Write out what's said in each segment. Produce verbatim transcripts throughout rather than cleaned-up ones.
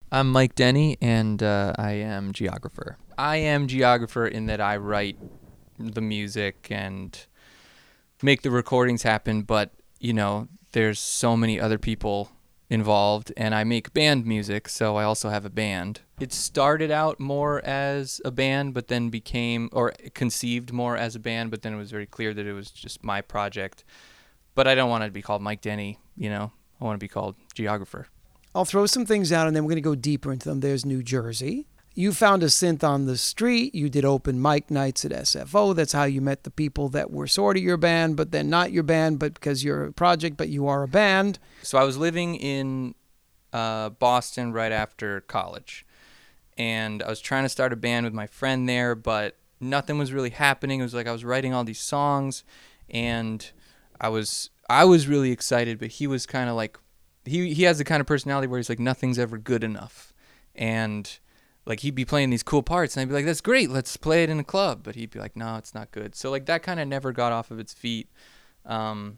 I'm Mike Denny, and uh, I am geographer. I am geographer in that I write the music and make the recordings happen, but, you know, there's so many other people involved, and I make band music, so I also have a band. It started out more as a band, but then became, or conceived more as a band, but then it was very clear that it was just my project. But I don't want it to be called Mike Denny, you know? I want to be called geographer. I'll throw some things out and then we're going to go deeper into them. There's New Jersey. You found a synth on the street. You did open mic nights at S F O. That's how you met the people that were sort of your band, but then not your band, but because you're a project, but you are a band. So I was living in uh, Boston right after college. And I was trying to start a band with my friend there, but nothing was really happening. It was like I was writing all these songs, and I was I was really excited, but he was kind of like, He he has the kind of personality where he's like, nothing's ever good enough. And like he'd be playing these cool parts and I'd be like, that's great, let's play it in a club. But he'd be like, no, it's not good. So like that kind of never got off of its feet. Um,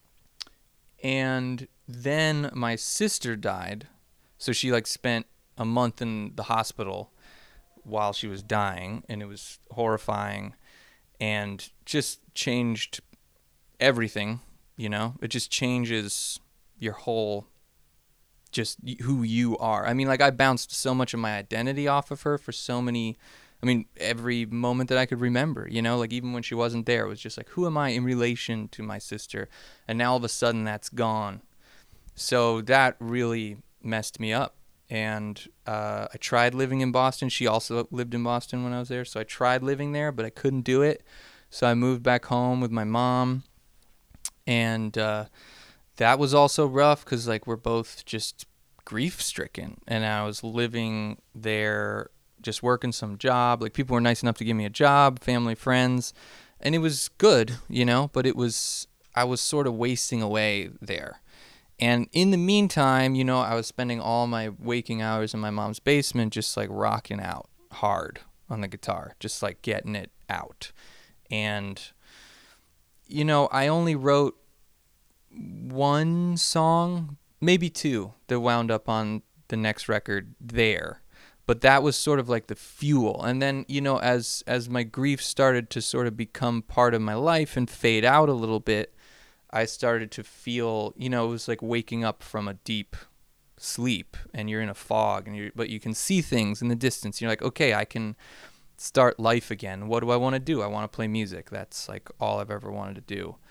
and then my sister died. So she like spent a month in the hospital while she was dying, and it was horrifying and just changed everything, you know? It just changes your whole, just who you are. I mean, like, I bounced so much of my identity off of her for so many, I mean, every moment that I could remember, you know, like, even when she wasn't there, it was just like, who am I in relation to my sister? And now all of a sudden that's gone. So that really messed me up. And uh, I tried living in Boston. She also lived in Boston when I was there. So I tried living there, but I couldn't do it. So I moved back home with my mom. And, uh, that was also rough because, like, we're both just grief-stricken. And I was living there just working some job. Like, people were nice enough to give me a job, family, friends. And it was good, you know, but it was, I was sort of wasting away there. And in the meantime, you know, I was spending all my waking hours in my mom's basement just, like, rocking out hard on the guitar, just, like, getting it out. And, you know, I only wrote one song, maybe two, that wound up on the next record there. But that was sort of like the fuel. And then, you know, as as my grief started to sort of become part of my life and fade out a little bit, I started to feel, you know, it was like waking up from a deep sleep and you're in a fog, and you but you can see things in the distance. You're like, okay, I can start life again. What do I want to do? I want to play music. That's like all I've ever wanted to do.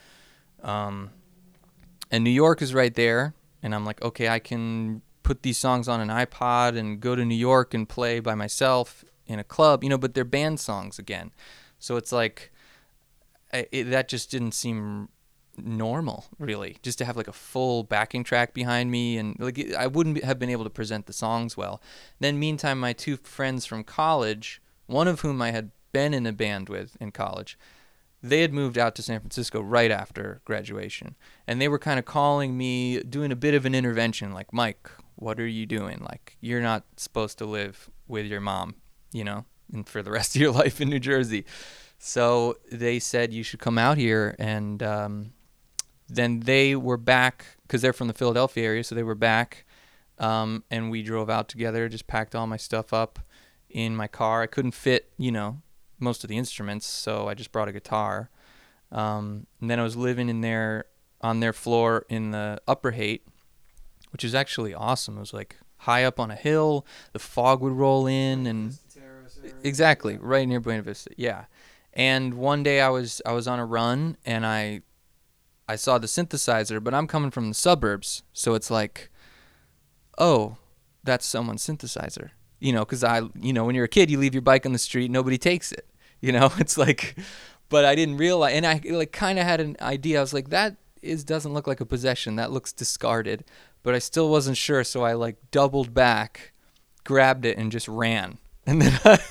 Um And New York is right there, and I'm like, okay, I can put these songs on an iPod and go to New York and play by myself in a club, you know, but they're band songs again. So it's like, it, that just didn't seem normal, really, just to have like a full backing track behind me, and like I wouldn't have been able to present the songs well. Then meantime, my two friends from college, one of whom I had been in a band with in college, they had moved out to San Francisco right after graduation, and they were kind of calling me, doing a bit of an intervention, like, Mike, what are you doing? Like, you're not supposed to live with your mom, you know, and for the rest of your life in New Jersey. So they said you should come out here, and um, then they were back, because they're from the Philadelphia area, so they were back, um, and we drove out together, just packed all my stuff up in my car. I couldn't fit, you know, most of the instruments, so I just brought a guitar. Um, and then I was living in there on their floor in the Upper Haight, which is actually awesome. It was like high up on a hill. The fog would roll in, and exactly right near Buena Vista. Yeah. And one day I was I was on a run, and I I saw the synthesizer, but I'm coming from the suburbs, so it's like, oh, that's someone's synthesizer. You know, because I, you know, when you're a kid, you leave your bike on the street, nobody takes it. You know, it's like, but I didn't realize, and I like kind of had an idea. I was like, that is doesn't look like a possession. That looks discarded. But I still wasn't sure, so I like doubled back, grabbed it, and just ran. And then, I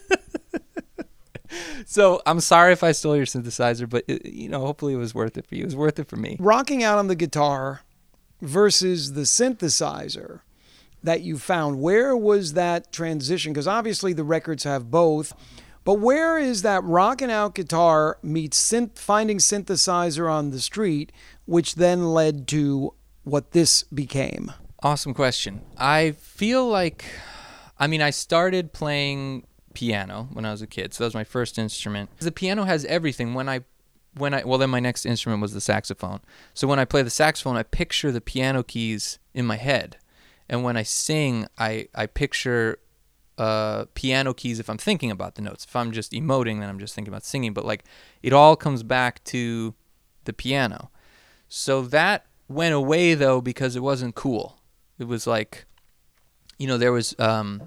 so I'm sorry if I stole your synthesizer, but it, you know, hopefully it was worth it for you. It was worth it for me. Rocking out on the guitar versus the synthesizer that you found, where was that transition? Because obviously the records have both, but where is that rocking out guitar meets synth, finding synthesizer on the street, which then led to what this became? Awesome question. I feel like, I mean, I started playing piano when I was a kid, so that was my first instrument. The piano has everything. When I, when I, well, then my next instrument was the saxophone. So when I play the saxophone, I picture the piano keys in my head, and when I sing, I I picture uh, piano keys if I'm thinking about the notes. If I'm just emoting, then I'm just thinking about singing. But like, it all comes back to the piano. So that went away though because it wasn't cool. It was like, you know, there was um,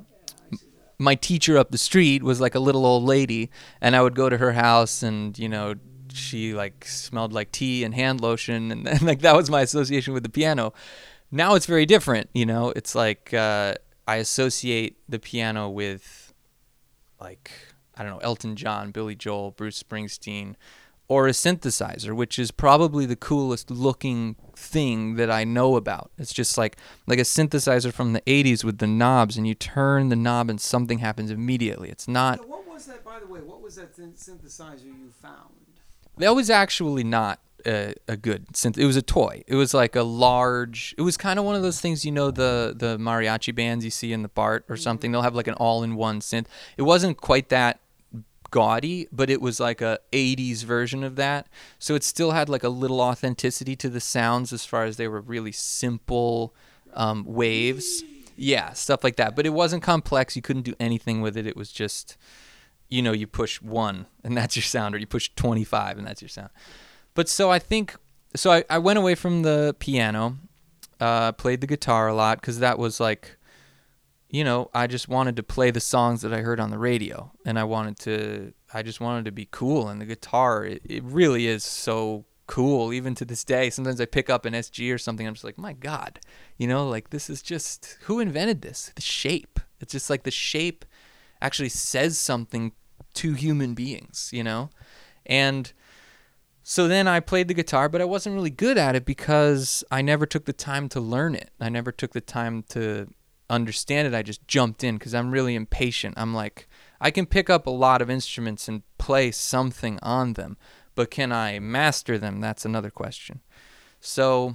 my teacher up the street was like a little old lady, and I would go to her house, and you know, she like smelled like tea and hand lotion, and, and like that was my association with the piano. Now it's very different, you know. It's like uh, I associate the piano with like, I don't know, Elton John, Billy Joel, Bruce Springsteen, or a synthesizer, which is probably the coolest looking thing that I know about. It's just like like a synthesizer from the eighties with the knobs, and you turn the knob and something happens immediately. It's not... So what was that, by the way, what was that synthesizer you found? That was actually not a, a good synth. It was a toy. It was like a large... It was kind of one of those things, you know, the, the mariachi bands you see in the BART or something. They'll have like an all-in-one synth. It wasn't quite that gaudy, but it was like a eighties version of that. So it still had like a little authenticity to the sounds as far as they were really simple um, waves. Yeah, stuff like that. But it wasn't complex. You couldn't do anything with it. It was just, you know, you push one and that's your sound, or you push twenty-five and that's your sound. But so I think, so I, I went away from the piano, uh, played the guitar a lot because that was like, you know, I just wanted to play the songs that I heard on the radio, and I wanted to, I just wanted to be cool. And the guitar, it, it really is so cool, even to this day. Sometimes I pick up an S G or something, I'm just like, my God, you know, like this is just, who invented this? The shape. It's just like the shape actually says something to human beings, you know? And so then I played the guitar, but I wasn't really good at it because I never took the time to learn it. I never took the time to understand it. I just jumped in because I'm really impatient. I'm like, I can pick up a lot of instruments and play something on them, but can I master them? That's another question. So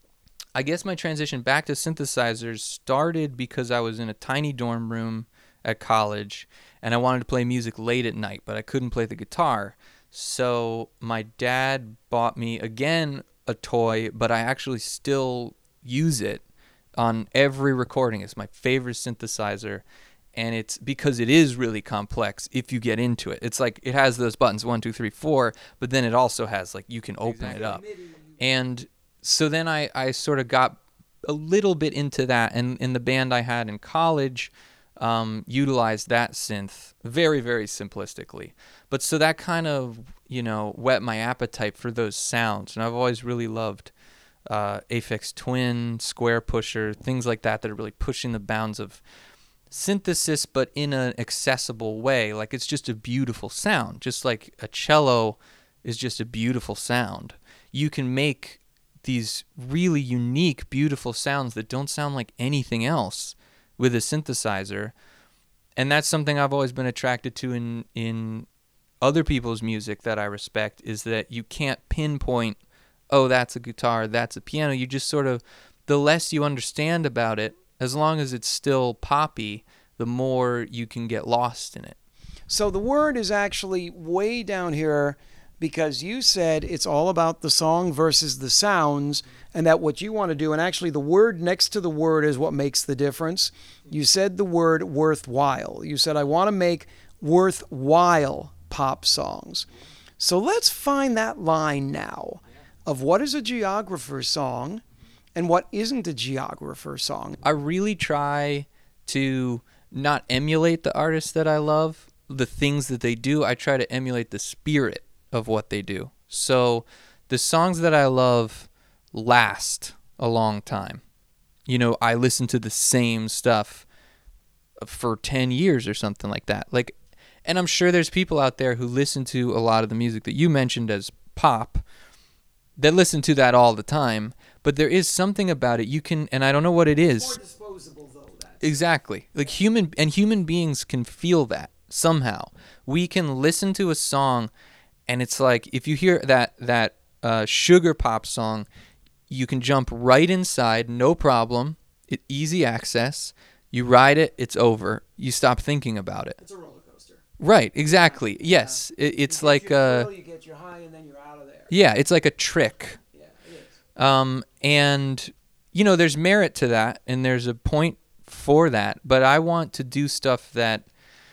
I guess my transition back to synthesizers started because I was in a tiny dorm room at college and I wanted to play music late at night, but I couldn't play the guitar. So my dad bought me again a toy, but I actually still use it on every recording. It's my favorite synthesizer, and it's because it is really complex if you get into it. It's like it has those buttons, one, two, three, four, but then it also has, like, you can open exactly. it up. And so then I, I sort of got a little bit into that, and in the band I had in college, um, utilized that synth very, very simplistically. But so that kind of, you know, whet my appetite for those sounds, and I've always really loved Uh, Aphex Twin, Square Pusher, things like that that are really pushing the bounds of synthesis, but in an accessible way. Like, it's just a beautiful sound. Just like a cello is just a beautiful sound. You can make these really unique, beautiful sounds that don't sound like anything else with a synthesizer. And that's something I've always been attracted to in, in other people's music that I respect, is that you can't pinpoint, oh, that's a guitar, that's a piano. You just sort of, the less you understand about it, as long as it's still poppy, the more you can get lost in it. So the word is actually way down here because you said it's all about the song versus the sounds, and that what you want to do, and actually the word next to the word is what makes the difference. You said the word worthwhile. You said, I want to make worthwhile pop songs. So let's find that line now of what is a geographer song and what isn't a geographer song. I really try to not emulate the artists that I love, the things that they do. I try to emulate the spirit of what they do. So the songs that I love last a long time. You know, I listen to the same stuff for ten years or something like that. Like, and I'm sure there's people out there who listen to a lot of the music that you mentioned as pop that listen to that all the time, but there is something about it you can, and I don't know what it is. More disposable though. That's exactly. Like human, and human beings can feel that somehow. We can listen to a song, and it's like, if you hear that, that uh, sugar pop song, you can jump right inside, no problem. it easy access. You ride it, it's over. You stop thinking about it. It's a roller coaster. Right, exactly. Yes, it, it's you like your a thrill, you get your high, and then you're out of there. yeah, it's like a trick. Yeah, it is. Um, and you know, there's merit to that, and there's a point for that. But I want to do stuff that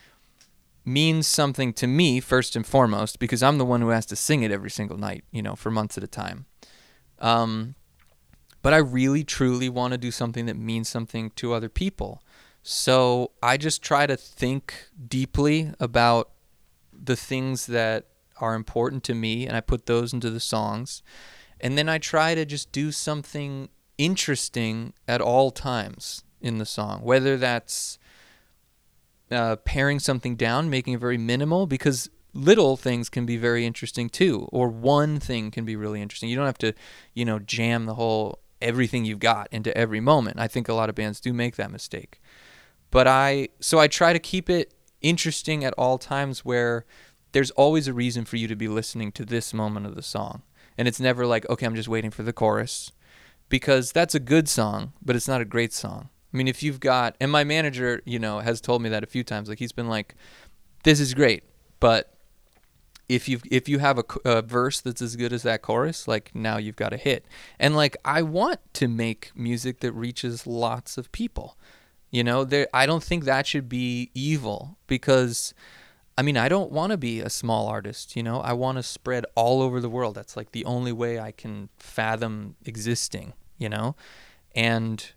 means something to me first and foremost, because I'm the one who has to sing it every single night, you know, for months at a time. Um, but I really, truly want to do something that means something to other people. So I just try to think deeply about the things that are important to me, and I put those into the songs. And then I try to just do something interesting at all times in the song, whether that's uh, paring something down, making it very minimal, because little things can be very interesting too, or one thing can be really interesting. You don't have to, you know, jam the whole everything you've got into every moment. I think a lot of bands do make that mistake. But I, so I try to keep it interesting at all times, where there's always a reason for you to be listening to this moment of the song. And it's never like, okay, I'm just waiting for the chorus, because that's a good song, but it's not a great song. I mean, if you've got, and my manager, you know, has told me that a few times, like he's been like, this is great, but if you if you have a, a verse that's as good as that chorus, like now you've got a hit. And like, I want to make music that reaches lots of people. You know, there, I don't think that should be evil, because I mean, I don't want to be a small artist, you know. I want to spread all over the world. That's like the only way I can fathom existing, you know. And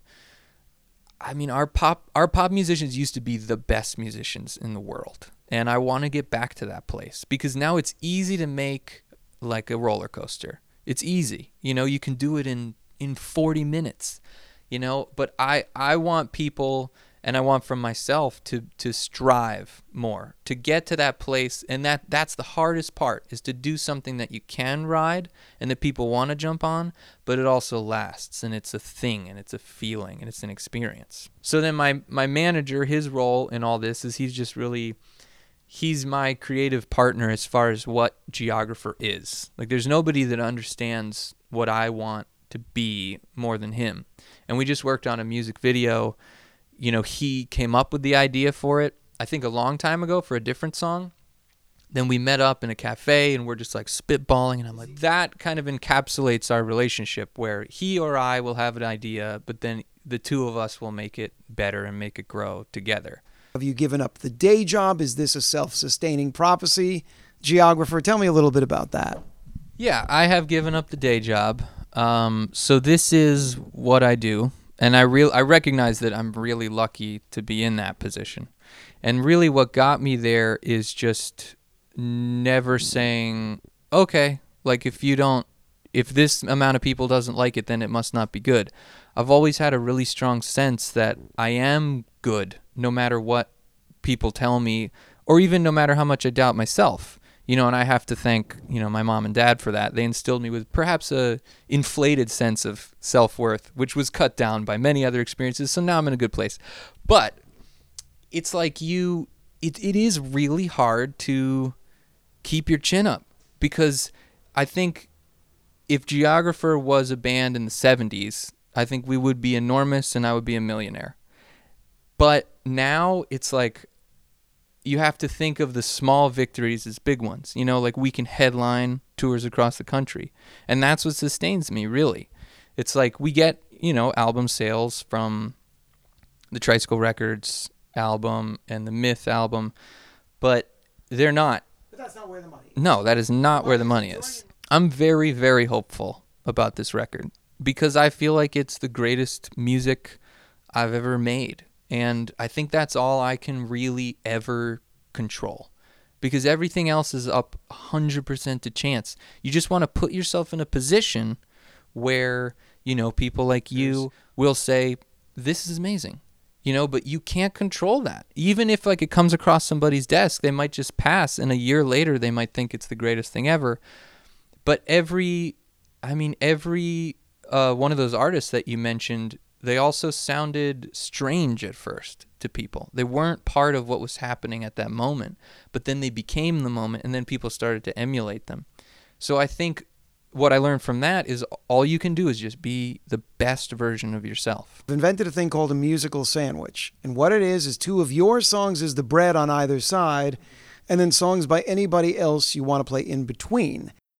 I mean, our pop our pop musicians used to be the best musicians in the world. And I want to get back to that place, because now it's easy to make like a roller coaster. It's easy. You know, you can do it in in forty minutes, you know, but I I want people, and I want from myself to to strive more, to get to that place. And that that's the hardest part, is to do something that you can ride and that people want to jump on, but it also lasts, and it's a thing, and it's a feeling, and it's an experience. So then my my manager, his role in all this is he's just really, he's my creative partner as far as what Geographer is. Like, there's nobody that understands what I want to be more than him. And we just worked on a music video. You know, he came up with the idea for it, I think a long time ago, for a different song. Then we met up in a cafe, and we're just like spitballing, and I'm like, that kind of encapsulates our relationship, where he or I will have an idea, but then the two of us will make it better and make it grow together. Have you given up the day job? Is this a self-sustaining prophecy? Geographer, tell me a little bit about that. Yeah, I have given up the day job. Um, so this is what I do. And I real I recognize that I'm really lucky to be in that position. And really what got me there is just never saying, okay, like if you don't, if this amount of people doesn't like it, then it must not be good. I've always had a really strong sense that I am good, no matter what people tell me, or even no matter how much I doubt myself. You know, and I have to thank, you know, my mom and dad for that. They instilled me with perhaps a inflated sense of self-worth, which was cut down by many other experiences. So now I'm in a good place. But it's like you, it it is really hard to keep your chin up, because I think if Geographer was a band in the seventies, I think we would be enormous and I would be a millionaire. But now it's like, you have to think of the small victories as big ones. You know, like we can headline tours across the country. And that's what sustains me, really. It's like we get, you know, album sales from the Tricycle Records album and the Myth album, but they're not. But that's not where the money is. No, that is not where the money is. I'm very, very hopeful about this record, because I feel like it's the greatest music I've ever made. And I think that's all I can really ever control, because everything else is up one hundred percent to chance. You just want to put yourself in a position where, you know, people like you will say, this is amazing, you know, but you can't control that. Even if like it comes across somebody's desk, they might just pass, and a year later they might think it's the greatest thing ever. But every, I mean, every uh, one of those artists that you mentioned, they also sounded strange at first to people. They weren't part of what was happening at that moment, but then they became the moment, and then people started to emulate them. So I think what I learned from that is all you can do is just be the best version of yourself. I've invented a thing called a musical sandwich. And what it is is two of your songs is the bread on either side, and then songs by anybody else you want to play in between.